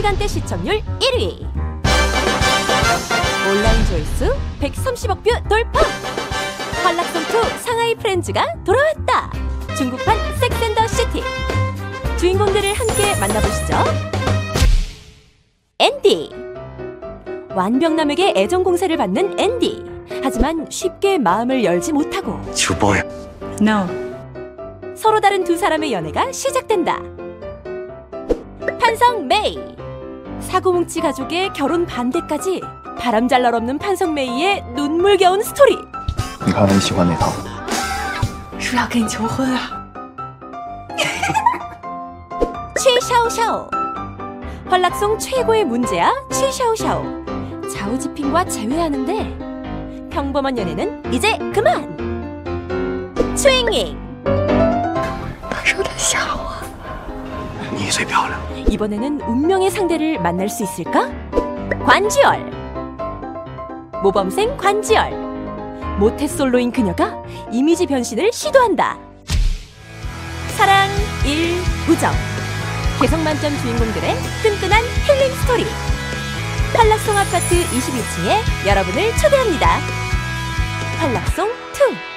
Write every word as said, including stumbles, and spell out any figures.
시간대 시청률 일 위, 온라인 조회수 백삼십억 뷰 돌파. 활락송투 상하이 프렌즈가 돌아왔다. 중국판 섹스앤더시티. 주인공들을 함께 만나보시죠. 앤디. 완벽남에게 애정 공세를 받는 앤디. 하지만 쉽게 마음을 열지 못하고 주보야. No. 서로 다른 두 사람의 연애가 시작된다. 판성 메이. 사고뭉치 가족의 결혼 반대까지 바람잘날 없는 판성 메이의 눈물겨운 스토리. 你看你喜欢那套。 是不是要跟你求婚啊？ 취샤오샤오. 활락송 최고의 문제야 취샤오샤오. 좌우지핑과 재회하는데 평범한 연애는 이제 그만. 추잉잉. 有点吓我。 你最漂亮。 이번에는 운명의 상대를 만날 수 있을까? 관지열. 모범생 관지열. 모태솔로인 그녀가 이미지 변신을 시도한다. 사랑, 일, 우정. 개성 만점 주인공들의 끈끈한 힐링 스토리. 활락송 아파트 이십일 층에 여러분을 초대합니다. 활락송 투.